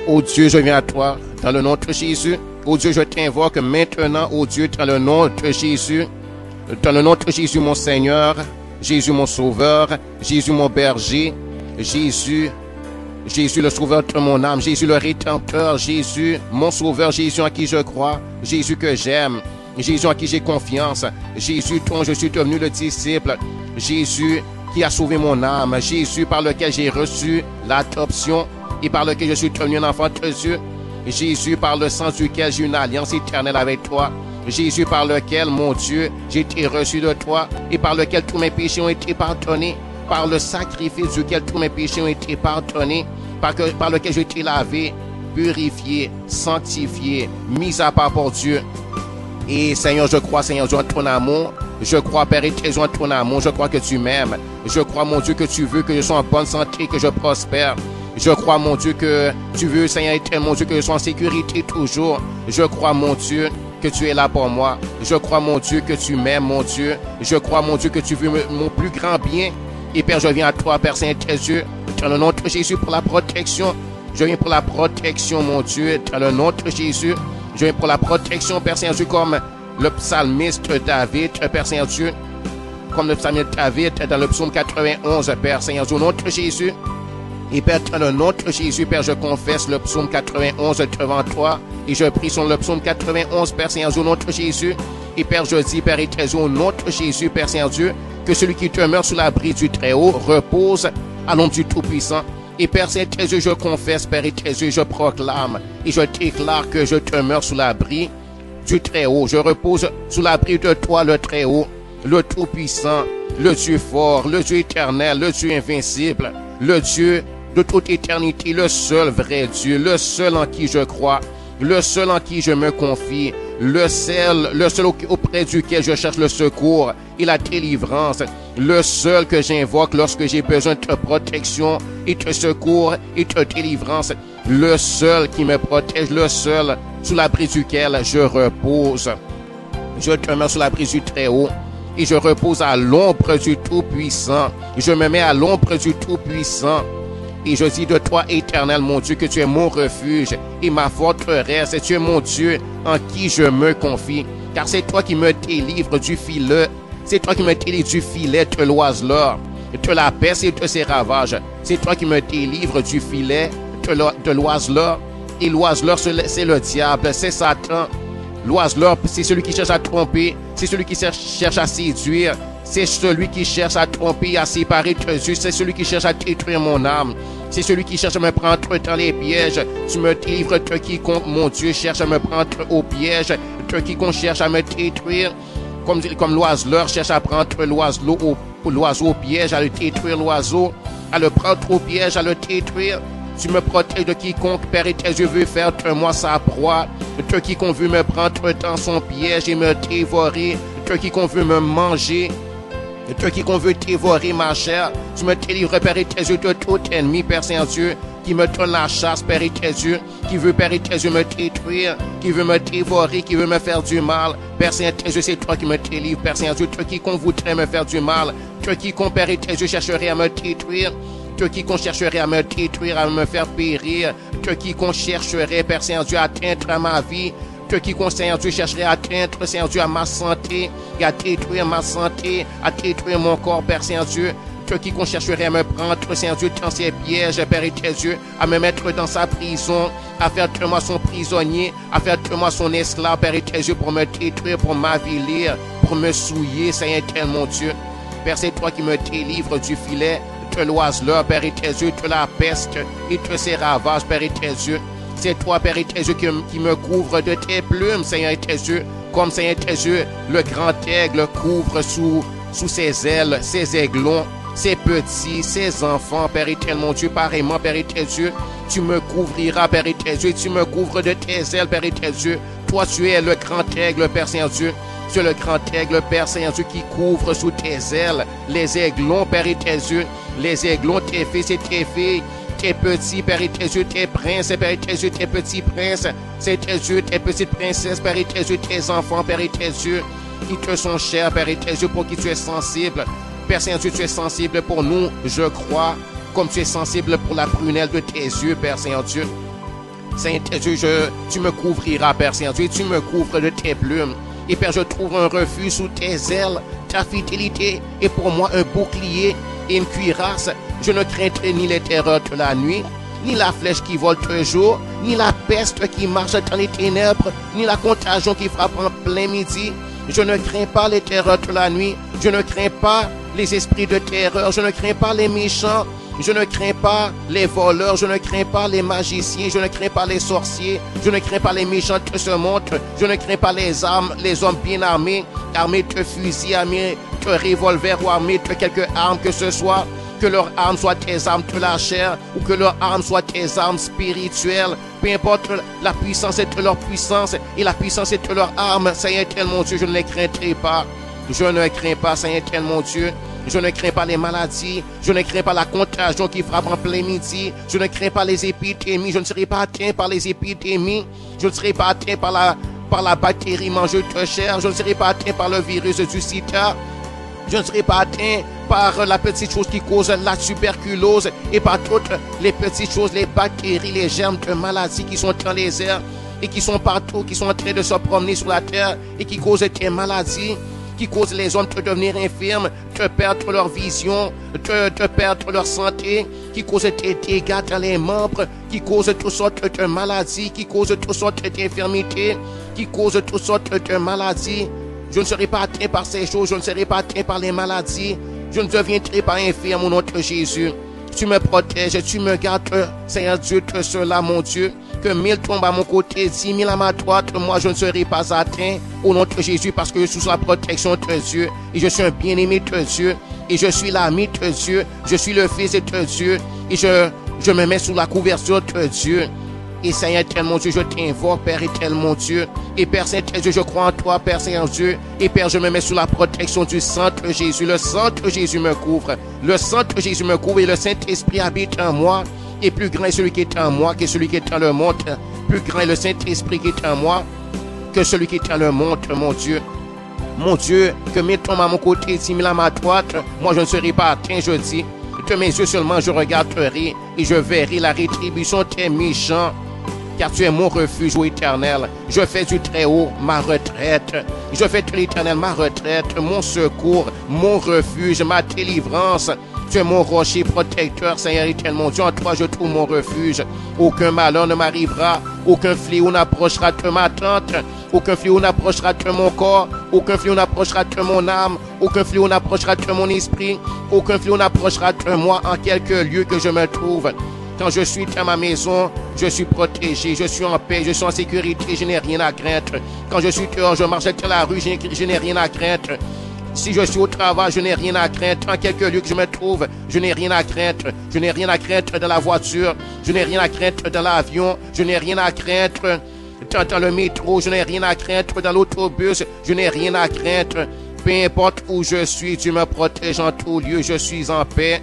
Ô Dieu, je viens à toi dans le nom de Jésus. Ô Dieu, je t'invoque maintenant, ô Dieu, dans le nom de Jésus. Dans le nom de Jésus, mon Seigneur, Jésus, mon Sauveur, Jésus, mon berger, Jésus, le Sauveur de mon âme, Jésus, le Rédempteur, Jésus, mon Sauveur, Jésus en qui je crois, Jésus que j'aime, Jésus en qui j'ai confiance, Jésus dont je suis devenu le disciple, Jésus qui a sauvé mon âme, Jésus par lequel j'ai reçu l'adoption et par lequel je suis devenu un enfant de Dieu, Jésus par le sang duquel j'ai une alliance éternelle avec toi, Jésus par lequel, mon Dieu, j'ai été reçu de toi et par lequel tous mes péchés ont été pardonnés, par le sacrifice duquel tous mes péchés ont été pardonnés, par lequel j'ai été lavé, purifié, sanctifié, mis à part pour Dieu. Et Seigneur, je crois, Seigneur Dieu, en ton amour. Je crois, Père éternel, en ton amour. Je crois que tu m'aimes. Je crois, mon Dieu, que tu veux que je sois en bonne santé, que je prospère. Je crois, mon Dieu, que tu veux, Seigneur éternel, mon Dieu, que je sois en sécurité toujours. Je crois, mon Dieu, que tu es là pour moi. Je crois, mon Dieu, que tu m'aimes, mon Dieu. Je crois, mon Dieu, que tu veux mon plus grand bien. Et Père, je viens à toi, Père Saint-Dieu, dans le nom de Jésus pour la protection. Je viens pour la protection, mon Dieu, dans le nom de Jésus. Je viens pour la protection, Père Saint-Dieu, comme le psalmiste David, Père Saint-Dieu, comme le psalmiste David dans le psaume 91, Père Saint-Dieu, au nom de Jésus. Et Père, dans le nom de Jésus, Père, je confesse le psaume 91 devant toi. Et je prie sur le psaume 91, Père Saint-Dieu, au nom de Jésus. Et Père, je dis, Père éternel, au nom de Jésus, Père Saint-Dieu, que celui qui demeure sous l'abri du Très-Haut repose à l'ombre du Tout-Puissant. Et Père Saint-Dieu, je confesse, Père éternel, je proclame et je déclare que je demeure sous l'abri du Très-Haut. Je repose sous l'abri de toi, le Très-Haut, le Tout-Puissant, le Dieu fort, le Dieu éternel, le Dieu invincible, le Dieu de toute éternité, le seul vrai Dieu, le seul en qui je crois, le seul en qui je me confie, le seul auprès duquel je cherche le secours et la délivrance, le seul que j'invoque lorsque j'ai besoin de protection et de secours et de délivrance, le seul qui me protège, le seul sous l'abri duquel je repose. Je demeure sous l'abri du Très-Haut et je repose à l'ombre du Tout-Puissant. Je me mets à l'ombre du Tout-Puissant. Et je dis de toi, éternel, mon Dieu, que tu es mon refuge et ma forteresse. Et tu es mon Dieu en qui je me confie. Car c'est toi qui me délivres du filet. C'est toi qui me délivres du filet de l'oiseleur, de la peste et de ses ravages. C'est toi qui me délivres du filet de l'oiseleur. Et l'oiseleur, c'est le diable, c'est Satan. L'oiseleur, c'est celui qui cherche à tromper. C'est celui qui cherche à séduire. C'est celui qui cherche à tromper, à séparer de Dieu. C'est celui qui cherche à détruire mon âme. C'est celui qui cherche à me prendre dans les pièges. Tu me délivres de quiconque, mon Dieu, cherche à me prendre au piège. De quiconque cherche à me détruire. Comme l'oiseleur cherche à prendre l'oiseau au piège, à le détruire l'oiseau, à le prendre au piège, à le détruire. Tu me protèges de quiconque, Père éternel, veut faire de moi sa proie. De quiconque veut me prendre dans son piège et me dévorer. De quiconque veut me manger. De quiconque veut dévorer ma chair. Tu me délivres, Père éternel, de tout ennemi, Père Saint-Dieu, qui me donne la chasse, Père éternel, qui veut, Père éternel, me détruire, qui veut me dévorer, qui veut me faire du mal. Père Saint-Dieu, c'est toi qui me délivres, Père Saint-Dieu, de quiconque voudrait me faire du mal. De quiconque, Père éternel, chercherait à me détruire. De quiconque chercherait à me détruire, à me faire périr. De quiconque chercherait, Père Saint-Dieu, à atteindre ma vie. De quiconque, Seigneur Dieu, chercherait à atteindre, Seigneur Dieu, à ma santé, et à détruire ma santé, à détruire mon corps, Père Saint-Dieu. De quiconque chercherait à me prendre, Seigneur Dieu, dans ses pièges, Père éternel, à me mettre dans sa prison, à faire de moi son prisonnier, à faire de moi son esclave, Père éternel, pour me détruire, pour m'avilir, pour me souiller, Seigneur éternel, mon Dieu. Père, c'est toi qui me délivres du filet de l'oiseleur, Père éternel, de la peste et de ses ravages, Père éternel. C'est toi, Père éternel, qui me couvre de tes plumes, Seigneur éternel, comme Seigneur éternel, le grand aigle couvre sous ses ailes, ses aiglons, ses petits, ses enfants, Père éternel, mon Dieu, pareillement, Père éternel, tu me couvriras, Père éternel, tu me couvres de tes ailes, Père éternel. Toi, tu es le grand aigle, Père Saint-Dieu. Tu es le grand aigle, Père Saint-Dieu, qui couvre sous tes ailes les aiglons, Père éternel, les aiglons, tes fils et tes filles, tes petits, Père éternel, tes princes, Père éternel, tes petits princes, tes petites princesses, Père éternel, tes enfants, Père éternel, qui te sont chers, Père éternel, pour qui tu es sensible. Père Saint-Dieu, tu es sensible pour nous, je crois, comme tu es sensible pour la prunelle de tes yeux, Père Saint-Dieu. Seigneur Dieu, tu me couvriras, Père Saint-Dieu, tu me couvres de tes plumes. Et Père, je trouve un refuge sous tes ailes. Ta fidélité est pour moi un bouclier et une cuirasse. Je ne craindrai ni les terreurs de la nuit, ni la flèche qui vole de jour, ni la peste qui marche dans les ténèbres, ni la contagion qui frappe en plein midi. Je ne crains pas les terreurs de la nuit. Je ne crains pas les esprits de terreur. Je ne crains pas les méchants. Je ne crains pas les voleurs, je ne crains pas les magiciens, je ne crains pas les sorciers, je ne crains pas les méchants de ce monde, je ne crains pas les hommes bien armés, armés de fusils, armés de revolvers ou armés de quelque arme que ce soit, que leurs armes soient tes armes de la chair ou que leurs armes soient tes armes spirituelles, peu importe la puissance est de leur puissance et la puissance est de leur arme, Seigneur éternel mon Dieu, je ne les craindrai pas, je ne crains pas, Seigneur éternel mon Dieu. Je ne crains pas les maladies, je ne crains pas la contagion qui frappe en plein midi, je ne crains pas les épidémies, je ne serai pas atteint par les épidémies, je ne serai pas atteint par la bactérie mangeuse de chair, je ne serai pas atteint par le virus du sida, je ne serai pas atteint par la petite chose qui cause la tuberculose et par toutes les petites choses, les bactéries, les germes de maladies qui sont dans les airs et qui sont partout, qui sont en train de se promener sur la terre et qui causent des maladies, qui causent les hommes de devenir infirmes, de perdre leur vision, de perdre leur santé, qui causent des dégâts dans les membres, qui causent toutes sortes de maladies, qui causent toutes sortes d'infirmités, qui causent toutes sortes de maladies. Je ne serai pas atteint par ces choses, je ne serai pas atteint par les maladies, je ne deviendrai pas infirme au nom de Jésus. Tu me protèges, tu me gardes, Seigneur Dieu, de cela, mon Dieu. Que 1000 tombent à mon côté, 10 000 à ma droite, moi je ne serai pas atteint au nom de Jésus parce que je suis sous la protection de Dieu et je suis un bien-aimé de Dieu et je suis l'ami de Dieu, je suis le fils de Dieu et je me mets sous la couverture de Dieu. Et Seigneur éternel mon Dieu, je t'invoque, Père éternel mon Dieu. Et Père Saint-Dieu, je crois en toi, Père Saint-Dieu. Et Père, je me mets sous la protection du sang de Jésus. Le sang de Jésus me couvre. Le sang de Jésus me couvre et le Saint-Esprit habite en moi. Et plus grand est celui qui est en moi que celui qui est dans le monde. Plus grand est le Saint-Esprit qui est en moi que celui qui est dans le monde, mon Dieu. Mon Dieu, que 1000 tombent à mon côté, 10 000 à ma droite, moi je ne serai pas atteint, je dis. De mes yeux seulement je regarderai et je verrai la rétribution des méchants. Car tu es mon refuge, ô Éternel. Je fais du Très-Haut ma retraite. Je fais de l'Éternel ma retraite, mon secours, mon refuge, ma délivrance. Tu es mon rocher protecteur, Seigneur éternel, mon Dieu. En toi, je trouve mon refuge. Aucun malheur ne m'arrivera. Aucun fléau n'approchera de ma tente. Aucun fléau n'approchera de mon corps. Aucun fléau n'approchera de mon âme. Aucun fléau n'approchera de mon esprit. Aucun fléau n'approchera de moi en quelque lieu que je me trouve. Quand je suis dans ma maison, je suis protégé, je suis en paix, je suis en sécurité, je n'ai rien à craindre. Quand je suis dehors, je marche dans la rue, je n'ai rien à craindre. Si je suis au travail, je n'ai rien à craindre. En quelque lieu que je me trouve, je n'ai rien à craindre. Je n'ai rien à craindre dans la voiture, je n'ai rien à craindre dans l'avion, je n'ai rien à craindre dans le métro, je n'ai rien à craindre dans l'autobus, je n'ai rien à craindre. Peu importe où je suis, tu me protèges en tout lieu, je suis en paix.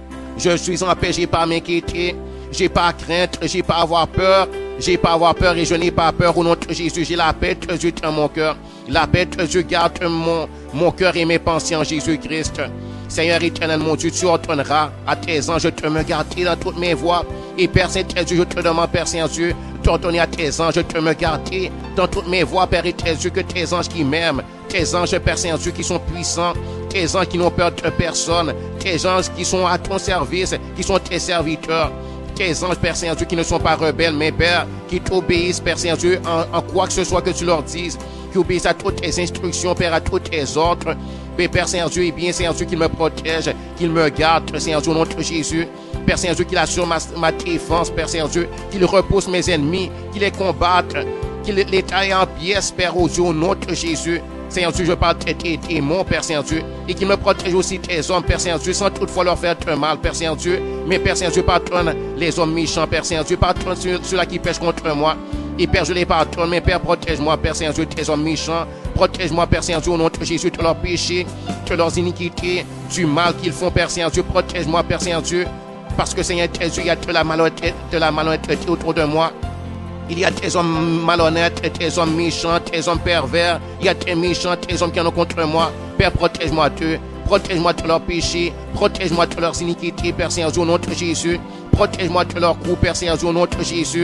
Je suis en paix, j'ai pas à m'inquiéter, j'ai pas à craindre, j'ai pas à avoir peur, j'ai pas à avoir peur et je n'ai pas peur au nom de Jésus. J'ai la paix de Dieu dans mon cœur. La paix de Dieu garde mon cœur et mes pensées en Jésus-Christ. Seigneur éternel, mon Dieu, tu ordonneras à tes anges de me garder dans toutes mes voies. Et Père Saint-Dieu, je te demande, Père Saint-Dieu, d'ordonner à tes anges de me garder dans toutes mes voies, Père éternel, que tes anges qui m'aiment, tes anges, Père Saint-Dieu, qui sont puissants, tes anges qui n'ont peur de personne, tes anges qui sont à ton service, qui sont tes serviteurs, tes anges, Père Saint-Dieu, qui ne sont pas rebelles, mais Père, qui t'obéissent, Père Saint-Dieu, en quoi que ce soit que tu leur dises, qui obéissent à toutes tes instructions, Père, à tous tes ordres. Mais Père Saint-Dieu, et bien Saint-Dieu, qu'il me protège, qu'il me garde, Saint-Dieu, au nom de Jésus. Père Saint-Dieu, qu'il assure ma défense, Père Saint-Dieu, qu'il repousse mes ennemis, qu'il les combatte, qu'il les taille en pièces, Père, au Dieu, au nom de Jésus. Saint-Dieu, je parle de tes démons, Père Saint-Dieu, et qu'il me protège aussi tes hommes, Père Saint-Dieu, sans toutefois leur faire de mal, Père Saint-Dieu. Mais Père Saint-Dieu, pardonne les hommes méchants, Père Saint-Dieu, pardonne ceux-là qui pêchent contre moi. Et Père, je les pardonne, mais Père, protège-moi, Père Saint-Dieu, tes hommes méchants. Protège-moi, Père Saint-Dieu, au nom de Jésus, de leurs péchés, de leurs iniquités, du mal qu'ils font, Père Saint-Dieu. Protège-moi, Père Saint-Dieu, parce que Seigneur Jésus, il y a de la malhonnêteté autour de moi. Il y a des hommes malhonnêtes, des hommes méchants, des hommes pervers. Il y a des méchants, des hommes qui en ont contre moi. Père, protège-moi d'eux. Protège-moi de leurs péchés. Protège-moi de leurs iniquités, Père Saint-Dieu, au nom de Jésus. Protège-moi de leurs coups, Père Saint-Dieu, au nom de Jésus.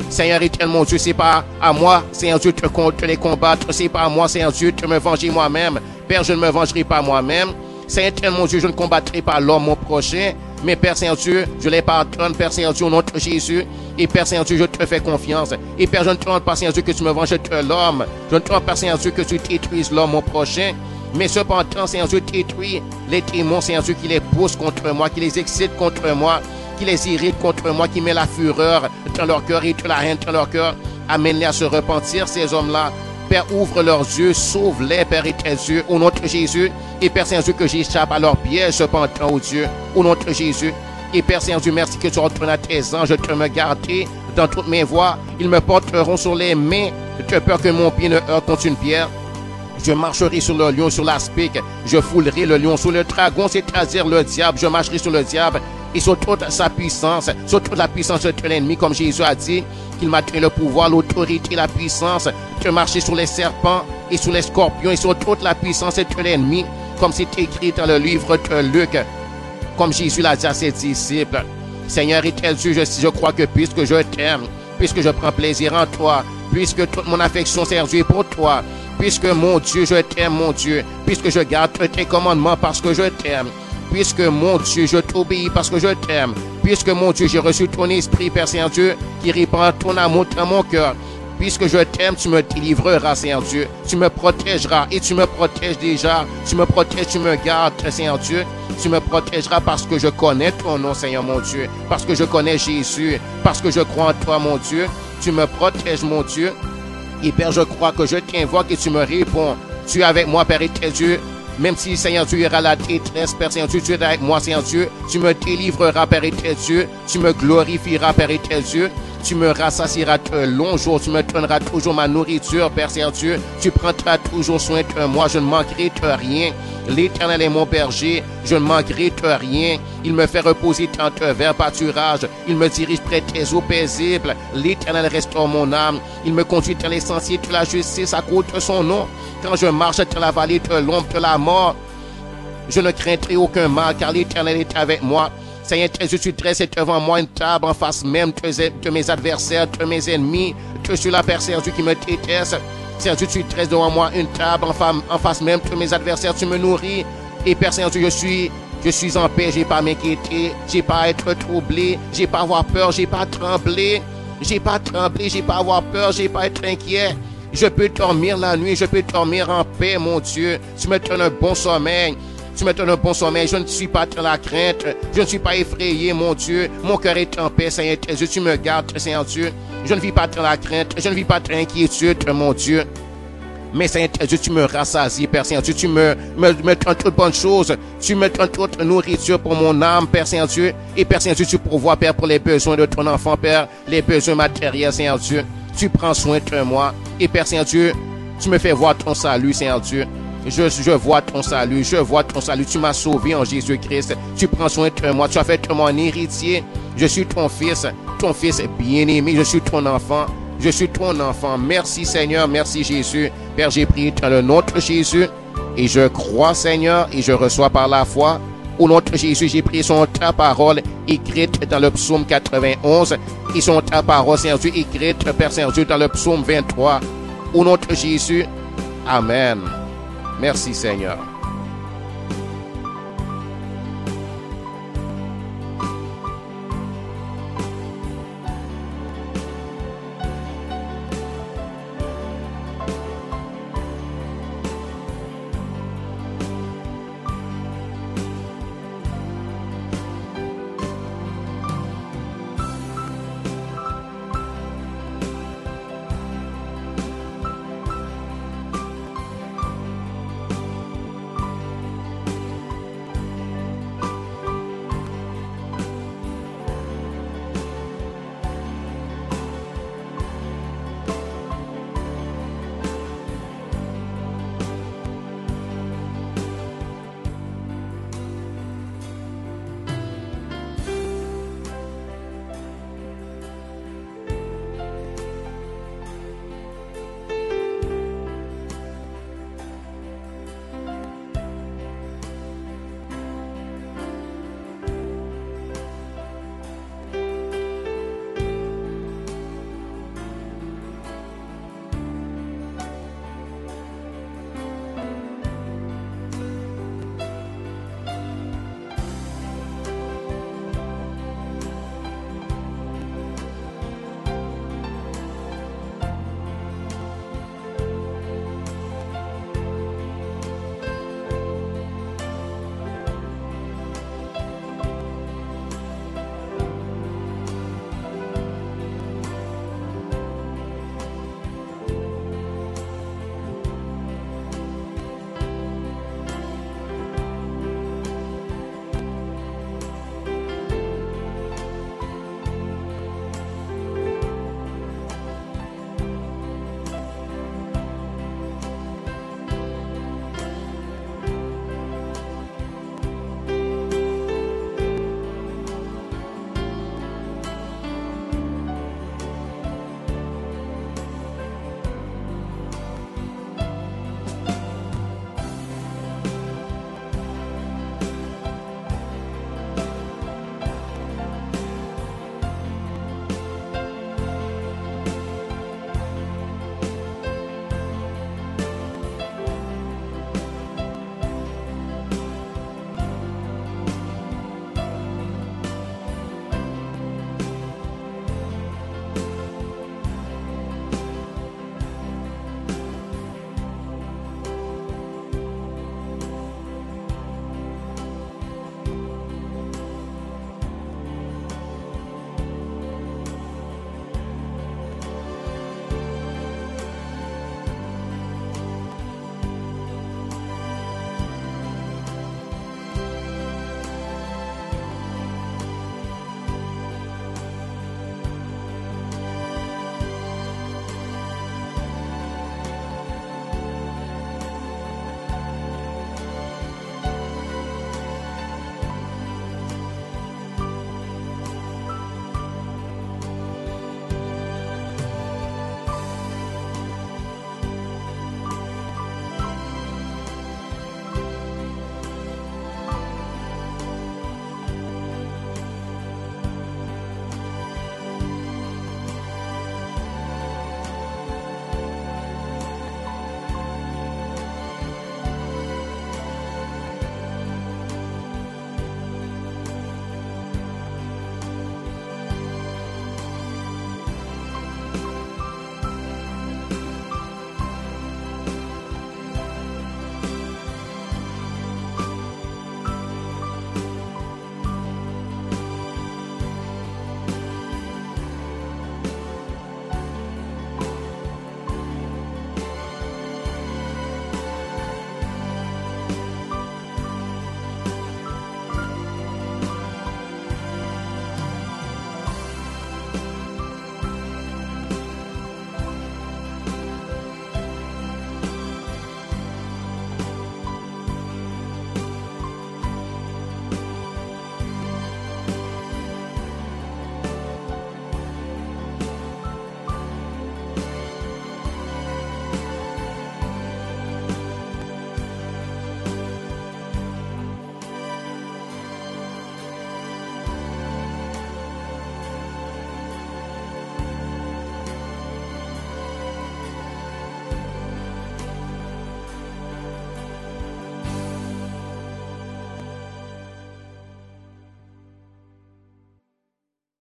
Seigneur éternel, mon Dieu, c'est pas à moi, Seigneur Dieu, te les combattre. C'est pas à moi, Seigneur Dieu, de me venger moi-même. Père, je ne me vengerai pas moi-même. Seigneur éternel, mon Dieu, je ne combattrai pas l'homme, mon prochain. Mais Père Saint-Dieu, je les pardonne, Père Saint-Dieu, au nom de Jésus. Et Père Saint-Dieu, je te fais confiance. Et Père, je ne te demande pas, Saint-Dieu, que tu me venges de l'homme. Je ne te demande pas, Saint-Dieu, que tu détruises l'homme, mon prochain. Mais cependant, Saint-Dieu, détruis les démons, Saint-Dieu, qui les poussent contre moi, qui les excitent contre moi, qui les irritent contre moi, qui met la fureur dans leur cœur et de la haine dans leur cœur. Amène-les à se repentir, ces hommes-là. Père, ouvre leurs yeux, sauve-les, Père éternel, au nom de Jésus. Et Père Saint-Dieu, que j'échappe à leur piège, cependant, oh Dieu, au nom de Jésus. Et Père Saint-Dieu, merci que tu retournes à tes anges, de me garder dans toutes mes voies. Ils me porteront sur les mains, de peur que mon pied ne heurte contre une pierre. Je marcherai sur le lion, sur l'aspic. Je foulerai le lion sur le dragon, c'est-à-dire le diable. Je marcherai sur le diable et sur toute sa puissance, sur toute la puissance de l'ennemi, comme Jésus a dit, qu'il m'a donné le pouvoir, l'autorité, la puissance de marcher sur les serpents et sur les scorpions et sur toute la puissance de l'ennemi, comme c'est écrit dans le livre de Luc, comme Jésus l'a dit à ses disciples. Seigneur éternel Dieu, je crois que puisque je t'aime, puisque je prends plaisir en toi, puisque toute mon affection, Seigneur Dieu, est pour toi, puisque mon Dieu, je t'aime, mon Dieu, puisque je garde tes commandements parce que je t'aime, puisque mon Dieu, je t'obéis parce que je t'aime, puisque mon Dieu, j'ai reçu ton esprit, Père Saint-Dieu, qui répand ton amour dans mon cœur. Puisque je t'aime, tu me délivreras, Seigneur Dieu. Tu me protégeras et tu me protèges déjà. Tu me protèges, tu me gardes, Seigneur Dieu. Tu me protégeras parce que je connais ton nom, Seigneur mon Dieu. Parce que je connais Jésus. Parce que je crois en toi, mon Dieu. Tu me protèges, mon Dieu. Et Père, je crois que je t'invoque et tu me réponds. Tu es avec moi, Père éternel Dieu. Même si, Seigneur Dieu, il y aura la détresse, Père Saint Dieu, tu es avec moi, Seigneur Dieu. Tu me délivreras, Père éternel Dieu. Tu me glorifieras, Père éternel Dieu. Tu me rassasieras de longs jours. Tu me donneras toujours ma nourriture, Père Saint Dieu. Tu prendras toujours soin de moi. Je ne manquerai de rien. L'Éternel est mon berger. Je ne manquerai de rien. Il me fait reposer dans de verts pâturages. Il me dirige près des eaux paisibles. L'Éternel restaure mon âme. Il me conduit dans les sentiers de la justice à cause de son nom. Quand je marche dans la vallée de l'ombre de la mort, je ne craindrai aucun mal, car l'Éternel est avec moi. Seigneur Jésus, tu dresses devant moi une table en face même de mes adversaires, de mes ennemis, de ceux-là, Père Saint Dieu, qui me détestent. Seigneur Dieu, tu dresses devant moi une table en face même de mes adversaires, tu me nourris. Et Père Saint Dieu, je suis en paix, j'ai pas à m'inquiéter, j'ai pas à être troublé, j'ai pas à avoir peur, j'ai pas à trembler, j'ai pas à trembler, j'ai pas à avoir peur, j'ai pas à être inquiet. Je peux dormir la nuit, je peux dormir en paix, mon Dieu. Tu me donnes un bon sommeil. Tu me donnes un bon sommeil. Je ne suis pas dans la crainte. Je ne suis pas effrayé, mon Dieu. Mon cœur est en paix, Seigneur Jésus. Tu me gardes, Seigneur Dieu. Je ne vis pas dans la crainte. Je ne vis pas dans l'inquiétude, mon Dieu. Mais Seigneur Jésus, tu me rassasies, Père Saint Dieu. Tu me donnes toutes bonnes choses. Tu me donnes toute nourriture pour mon âme, Père Saint Dieu. Et Père Saint Dieu, tu pourvois, Père, pour les besoins de ton enfant, Père. Les besoins matériels, Seigneur Dieu. Tu prends soin de moi. Et Père Saint-Dieu, tu me fais voir ton salut, Seigneur Dieu. Je vois ton salut, je vois ton salut. Tu m'as sauvé en Jésus-Christ. Tu prends soin de moi. Tu as fait de moi un héritier. Je suis ton fils bien-aimé. Je suis ton enfant. Je suis ton enfant. Merci Seigneur, merci Jésus. Père, j'ai prié dans le nom de Jésus. Et je crois, Seigneur, et je reçois par la foi. Au nom de Jésus, j'ai prié son ta parole écrite dans le psaume 91 et son ta parole, Seigneur Dieu, écrite, Père Saint Dieu, dans le psaume 23. Au nom de Jésus, Amen. Merci Seigneur.